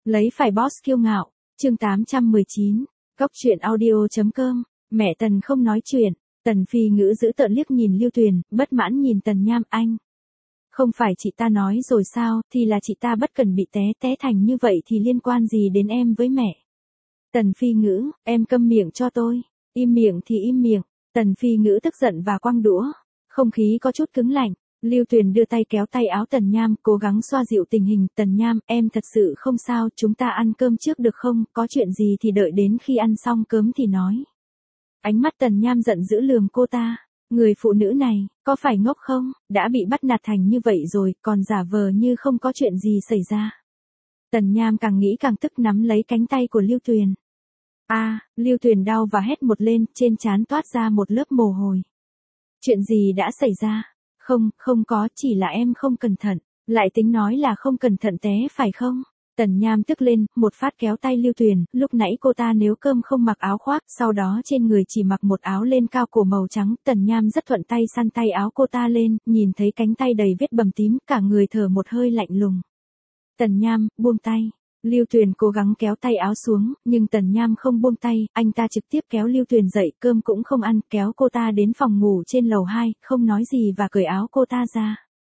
Lấy phải boss kiêu ngạo, chương 819, Góc truyện audio.com, mẹ Tần không nói chuyện, Tần Phi Ngữ giữ tợn liếc nhìn Lưu Tuyền, bất mãn nhìn Tần Nham anh. Không phải chị ta nói rồi sao, thì là chị ta bất cần bị té thành như vậy thì liên quan gì đến em với mẹ. Tần Phi Ngữ, em câm miệng cho tôi, im miệng thì im miệng, Tần Phi Ngữ tức giận và quăng đũa, không khí có chút cứng lạnh. Lưu Tuyền đưa tay kéo tay áo Tần Nham, cố gắng xoa dịu tình hình. Tần Nham, em thật sự không sao, chúng ta ăn cơm trước được không, có chuyện gì thì đợi đến khi ăn xong cơm thì nói. Ánh mắt Tần Nham giận dữ lườm cô ta, người phụ nữ này, có phải ngốc không, đã bị bắt nạt thành như vậy rồi, còn giả vờ như không có chuyện gì xảy ra. Tần Nham càng nghĩ càng tức nắm lấy cánh tay của Lưu Tuyền. Lưu Tuyền đau và hét một lên, trên trán toát ra một lớp mồ hôi. Chuyện gì đã xảy ra? Không có, chỉ là em không cẩn thận, lại tính nói là không cẩn thận té phải không? Tần Nham tức lên, một phát kéo tay Lưu Tuyền, lúc nãy cô ta nấu cơm không mặc áo khoác, sau đó trên người chỉ mặc một áo len cao cổ màu trắng, Tần Nham rất thuận tay săn tay áo cô ta lên, nhìn thấy cánh tay đầy vết bầm tím, cả người thở một hơi lạnh lùng. Tần Nham, buông tay. Lưu Tuyền cố gắng kéo tay áo xuống, nhưng Tần Nham không buông tay, anh ta trực tiếp kéo Lưu Tuyền dậy, cơm cũng không ăn, kéo cô ta đến phòng ngủ trên lầu 2, không nói gì và cởi áo cô ta ra.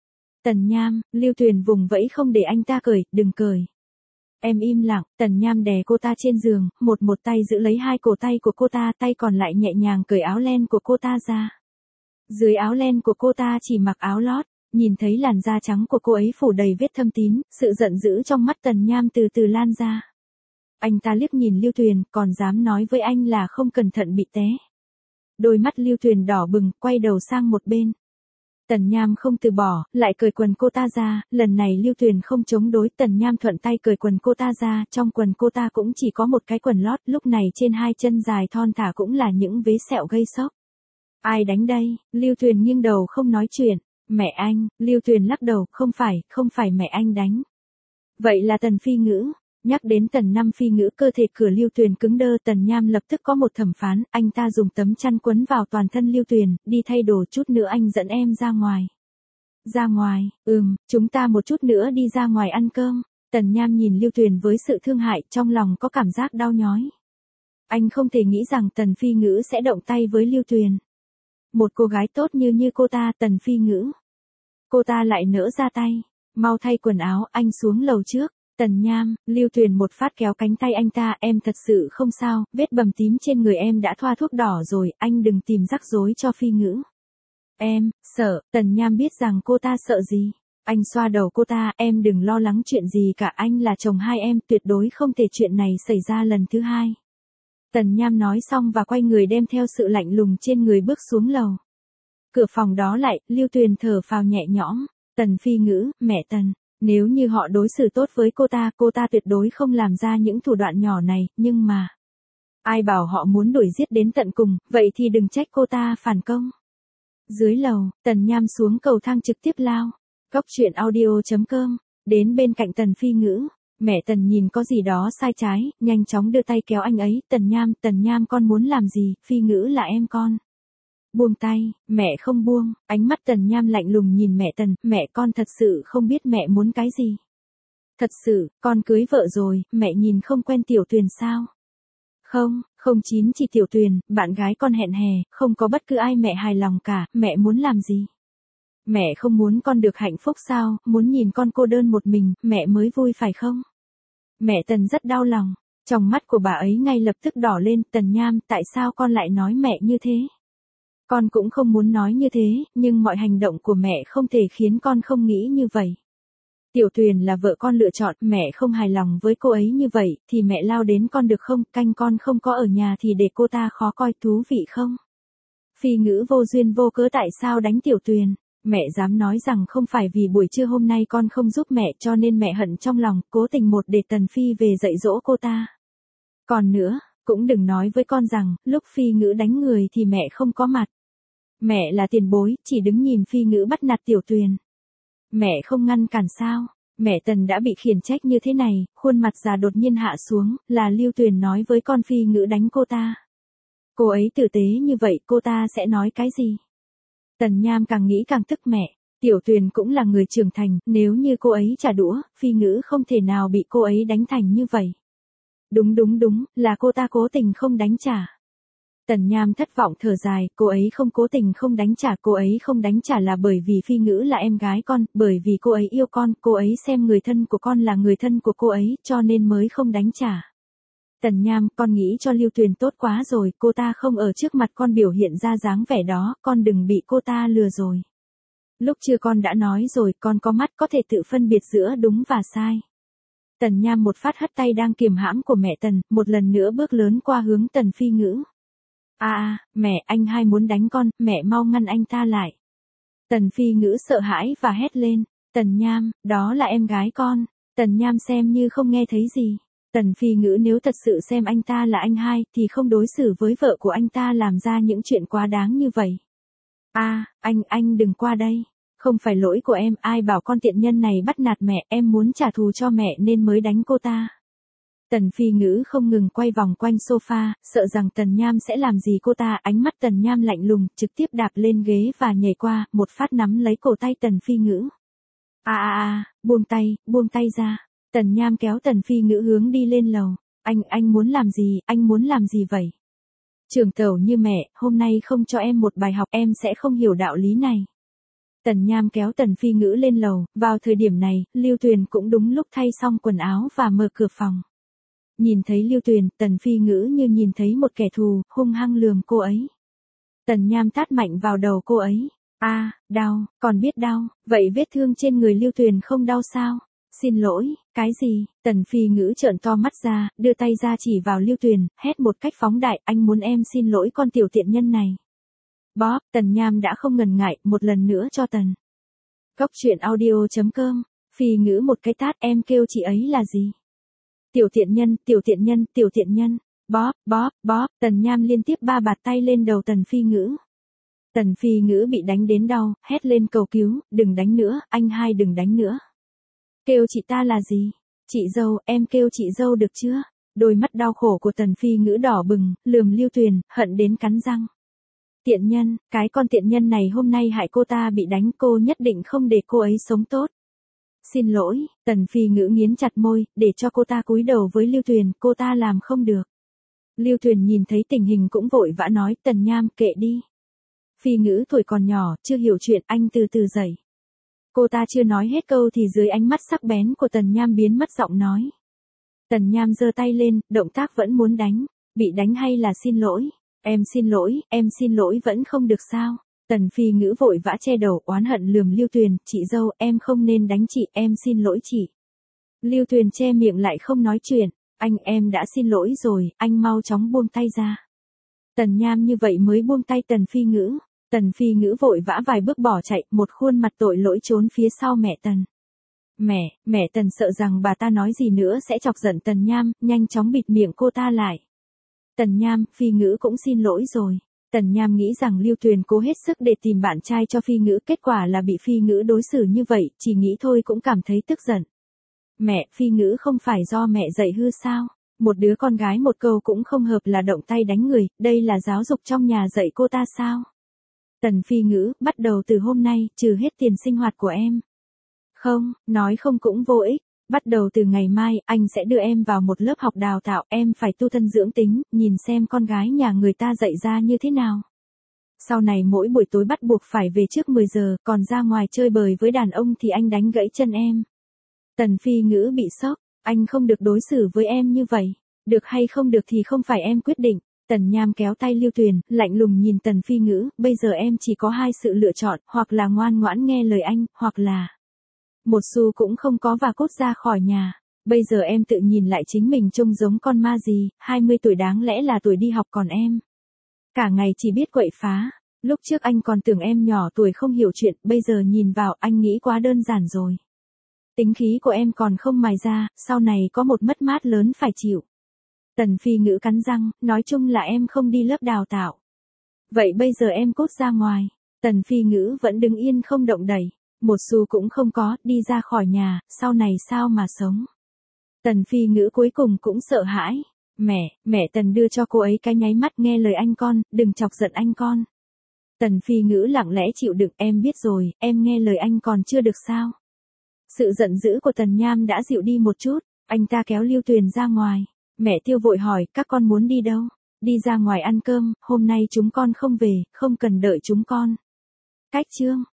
Tần Nham, Lưu Tuyền vùng vẫy không để anh ta cởi, đừng cởi. Em im lặng, Tần Nham đè cô ta trên giường, một tay giữ lấy hai cổ tay của cô ta, tay còn lại nhẹ nhàng cởi áo len của cô ta ra. Dưới áo len của cô ta chỉ mặc áo lót. Nhìn thấy làn da trắng của cô ấy phủ đầy vết thâm tím, sự giận dữ trong mắt Tần Nham từ từ lan ra. Anh ta liếc nhìn Lưu Tuyền, còn dám nói với anh là không cẩn thận bị té. Đôi mắt Lưu Tuyền đỏ bừng, quay đầu sang một bên. Tần Nham không từ bỏ, lại cởi quần cô ta ra, lần này Lưu Tuyền không chống đối, Tần Nham thuận tay cởi quần cô ta ra, trong quần cô ta cũng chỉ có một cái quần lót, lúc này trên hai chân dài thon thả cũng là những vết sẹo gây sốc. Ai đánh đây? Lưu Tuyền nghiêng đầu không nói chuyện. Mẹ anh, Lưu Tuyền lắc đầu, không phải mẹ anh đánh. Vậy là Tần Phi Ngữ. Nhắc đến Tần Năm Phi Ngữ, cơ thể cửa Lưu Tuyền cứng đơ, Tần Nham lập tức có một thẩm phán, anh ta dùng tấm chăn quấn vào toàn thân Lưu Tuyền, đi thay đồ, chút nữa anh dẫn em ra ngoài. Ra ngoài, chúng ta một chút nữa đi ra ngoài ăn cơm. Tần Nham nhìn Lưu Tuyền với sự thương hại, trong lòng có cảm giác đau nhói. Anh không thể nghĩ rằng Tần Phi Ngữ sẽ động tay với Lưu Tuyền. Một cô gái tốt như cô ta, Tần Phi Ngữ. Cô ta lại nỡ ra tay. Mau thay quần áo, anh xuống lầu trước. Tần Nham, Lưu Tuyền một phát kéo cánh tay anh ta, em thật sự không sao, vết bầm tím trên người em đã thoa thuốc đỏ rồi, anh đừng tìm rắc rối cho Phi Ngữ. Em, sợ, Tần Nham biết rằng cô ta sợ gì. Anh xoa đầu cô ta, em đừng lo lắng chuyện gì cả, anh là chồng hai em, tuyệt đối không thể chuyện này xảy ra lần thứ hai. Tần Nham nói xong và quay người đem theo sự lạnh lùng trên người bước xuống lầu. Cửa phòng đó lại, Lưu Tuyền thở phào nhẹ nhõm. Tần Phi Ngữ, mẹ Tần, nếu như họ đối xử tốt với cô ta tuyệt đối không làm ra những thủ đoạn nhỏ này, nhưng mà ai bảo họ muốn đuổi giết đến tận cùng, vậy thì đừng trách cô ta phản công. Dưới lầu, Tần Nham xuống cầu thang trực tiếp lao. Góc truyện audio.com, đến bên cạnh Tần Phi Ngữ. Mẹ Tần nhìn có gì đó sai trái, nhanh chóng đưa tay kéo anh ấy, Tần Nham con muốn làm gì, Phi Ngữ là em con. Buông tay, mẹ không buông, ánh mắt Tần Nham lạnh lùng nhìn mẹ Tần, mẹ con thật sự không biết mẹ muốn cái gì. Thật sự, con cưới vợ rồi, mẹ nhìn không quen Tiểu Tuyền sao? Không chín chỉ Tiểu Tuyền, bạn gái con hẹn hè, không có bất cứ ai mẹ hài lòng cả, mẹ muốn làm gì? Mẹ không muốn con được hạnh phúc sao, muốn nhìn con cô đơn một mình, mẹ mới vui phải không? Mẹ Tần rất đau lòng, trong mắt của bà ấy ngay lập tức đỏ lên, Tần Nham, tại sao con lại nói mẹ như thế? Con cũng không muốn nói như thế, nhưng mọi hành động của mẹ không thể khiến con không nghĩ như vậy. Tiểu Tuyền là vợ con lựa chọn, mẹ không hài lòng với cô ấy như vậy, thì mẹ lao đến con được không, canh con không có ở nhà thì để cô ta khó coi, thú vị không? Phi Ngữ vô duyên vô cớ tại sao đánh Tiểu Tuyền? Mẹ dám nói rằng không phải vì buổi trưa hôm nay con không giúp mẹ cho nên mẹ hận trong lòng, cố tình để Tần Phi về dạy dỗ cô ta. Còn nữa, cũng đừng nói với con rằng, lúc Phi Ngữ đánh người thì mẹ không có mặt. Mẹ là tiền bối, chỉ đứng nhìn Phi Ngữ bắt nạt Tiểu Tuyền. Mẹ không ngăn cản sao? Mẹ Tần đã bị khiển trách như thế này, khuôn mặt già đột nhiên hạ xuống, là Lưu Tuyền nói với con Phi Ngữ đánh cô ta. Cô ấy tử tế như vậy, cô ta sẽ nói cái gì? Tần Nham càng nghĩ càng tức mẹ. Tiểu Tuyền cũng là người trưởng thành, nếu như cô ấy trả đũa, Phi Ngữ không thể nào bị cô ấy đánh thành như vậy. Đúng, là cô ta cố tình không đánh trả. Tần Nham thất vọng thở dài, cô ấy không cố tình không đánh trả, cô ấy không đánh trả là bởi vì Phi Ngữ là em gái con, bởi vì cô ấy yêu con, cô ấy xem người thân của con là người thân của cô ấy, cho nên mới không đánh trả. Tần Nham, con nghĩ cho Lưu Tuyền tốt quá rồi, cô ta không ở trước mặt con biểu hiện ra dáng vẻ đó, con đừng bị cô ta lừa rồi. Lúc chưa con đã nói rồi, con có mắt có thể tự phân biệt giữa đúng và sai. Tần Nham một phát hất tay đang kiềm hãm của mẹ Tần, một lần nữa bước lớn qua hướng Tần Phi Ngữ. Mẹ, anh hai muốn đánh con, mẹ mau ngăn anh ta lại. Tần Phi Ngữ sợ hãi và hét lên, Tần Nham, đó là em gái con. Tần Nham xem như không nghe thấy gì. Tần Phi Ngữ nếu thật sự xem anh ta là anh hai, thì không đối xử với vợ của anh ta làm ra những chuyện quá đáng như vậy. Anh đừng qua đây. Không phải lỗi của em, ai bảo con tiện nhân này bắt nạt mẹ, em muốn trả thù cho mẹ nên mới đánh cô ta. Tần Phi Ngữ không ngừng quay vòng quanh sofa, sợ rằng Tần Nham sẽ làm gì cô ta, ánh mắt Tần Nham lạnh lùng, trực tiếp đạp lên ghế và nhảy qua, một phát nắm lấy cổ tay Tần Phi Ngữ. Buông tay ra. Tần Nham kéo Tần Phi Ngữ hướng đi lên lầu. Anh muốn làm gì vậy? Trưởng tẩu như mẹ, hôm nay không cho em một bài học em sẽ không hiểu đạo lý này. Tần Nham kéo Tần Phi Ngữ lên lầu, vào thời điểm này, Lưu Tuyền cũng đúng lúc thay xong quần áo và mở cửa phòng. Nhìn thấy Lưu Tuyền, Tần Phi Ngữ như nhìn thấy một kẻ thù, hung hăng lườm cô ấy. Tần Nham tát mạnh vào đầu cô ấy. Đau, còn biết đau, vậy vết thương trên người Lưu Tuyền không đau sao? Xin lỗi, cái gì? Tần Phi Ngữ trợn to mắt ra, đưa tay ra chỉ vào Lưu Tuyền, hét một cách phóng đại, anh muốn em xin lỗi con tiểu tiện nhân này. Bóp, Tần Nham đã không ngần ngại, một lần nữa cho Tần. Cốc truyện audio.com, Phi Ngữ một cái tát, em kêu chị ấy là gì? Tiểu tiện nhân, bóp, Tần Nham liên tiếp 3 bạt tay lên đầu Tần Phi Ngữ. Tần Phi Ngữ bị đánh đến đau, hét lên cầu cứu, đừng đánh nữa, anh hai đừng đánh nữa. Kêu chị ta là gì? Chị dâu, em kêu chị dâu được chưa? Đôi mắt đau khổ của Tần Phi Ngữ đỏ bừng, lườm Lưu Tuyền, hận đến cắn răng. Tiện nhân, cái con tiện nhân này hôm nay hại cô ta bị đánh, cô nhất định không để cô ấy sống tốt. Xin lỗi, Tần Phi Ngữ nghiến chặt môi, để cho cô ta cúi đầu với Lưu Tuyền, cô ta làm không được. Lưu Tuyền nhìn thấy tình hình cũng vội vã nói, Tần Nham, kệ đi. Phi Ngữ tuổi còn nhỏ, chưa hiểu chuyện, anh từ từ dậy. Cô ta chưa nói hết câu thì dưới ánh mắt sắc bén của Tần Nham biến mất giọng nói. Tần Nham giơ tay lên, động tác vẫn muốn đánh. Bị đánh hay là xin lỗi? Em xin lỗi vẫn không được sao? Tần Phi Ngữ vội vã che đầu, oán hận lườm Lưu Tuyền, chị dâu, em không nên đánh chị, em xin lỗi chị. Lưu Tuyền che miệng lại không nói chuyện, em đã xin lỗi rồi, anh mau chóng buông tay ra. Tần Nham như vậy mới buông tay Tần Phi Ngữ. Tần Phi Ngữ vội vã vài bước bỏ chạy, một khuôn mặt tội lỗi trốn phía sau mẹ Tần. Mẹ Tần sợ rằng bà ta nói gì nữa sẽ chọc giận Tần Nham, nhanh chóng bịt miệng cô ta lại. Tần Nham, Phi Ngữ cũng xin lỗi rồi. Tần Nham nghĩ rằng Lưu Tuyền cố hết sức để tìm bạn trai cho Phi Ngữ, kết quả là bị Phi Ngữ đối xử như vậy, chỉ nghĩ thôi cũng cảm thấy tức giận. Mẹ, Phi Ngữ không phải do mẹ dạy hư sao? Một đứa con gái một câu cũng không hợp là động tay đánh người, đây là giáo dục trong nhà dạy cô ta sao? Tần Phi Ngữ, bắt đầu từ hôm nay, trừ hết tiền sinh hoạt của em. Không, nói không cũng vô ích. Bắt đầu từ ngày mai, anh sẽ đưa em vào một lớp học đào tạo, em phải tu thân dưỡng tính, nhìn xem con gái nhà người ta dạy ra như thế nào. Sau này mỗi buổi tối bắt buộc phải về trước 10 giờ, còn ra ngoài chơi bời với đàn ông thì anh đánh gãy chân em. Tần Phi Ngữ bị sốc, anh không được đối xử với em như vậy. Được hay không được thì không phải em quyết định. Tần Nham kéo tay Lưu Tuyền, lạnh lùng nhìn Tần Phi Ngữ, bây giờ em chỉ có 2 sự lựa chọn, hoặc là ngoan ngoãn nghe lời anh, hoặc là một xu cũng không có và cút ra khỏi nhà. Bây giờ em tự nhìn lại chính mình trông giống con ma gì, 20 tuổi đáng lẽ là tuổi đi học còn em. Cả ngày chỉ biết quậy phá. Lúc trước anh còn tưởng em nhỏ tuổi không hiểu chuyện, bây giờ nhìn vào anh nghĩ quá đơn giản rồi. Tính khí của em còn không mài ra, sau này có một mất mát lớn phải chịu. Tần Phi Ngữ cắn răng, nói chung là em không đi lớp đào tạo. Vậy bây giờ em cút ra ngoài. Tần Phi Ngữ vẫn đứng yên không động đậy. Một xu cũng không có, đi ra khỏi nhà, sau này sao mà sống. Tần Phi Ngữ cuối cùng cũng sợ hãi. Mẹ Tần đưa cho cô ấy cái nháy mắt, nghe lời anh con, đừng chọc giận anh con. Tần Phi Ngữ lặng lẽ chịu đựng, em biết rồi, em nghe lời anh còn chưa được sao. Sự giận dữ của Tần Nham đã dịu đi một chút, anh ta kéo Lưu Tuyền ra ngoài. Mẹ Tiêu vội hỏi, các con muốn đi đâu? Đi ra ngoài ăn cơm, hôm nay chúng con không về, không cần đợi chúng con. Cách Trương.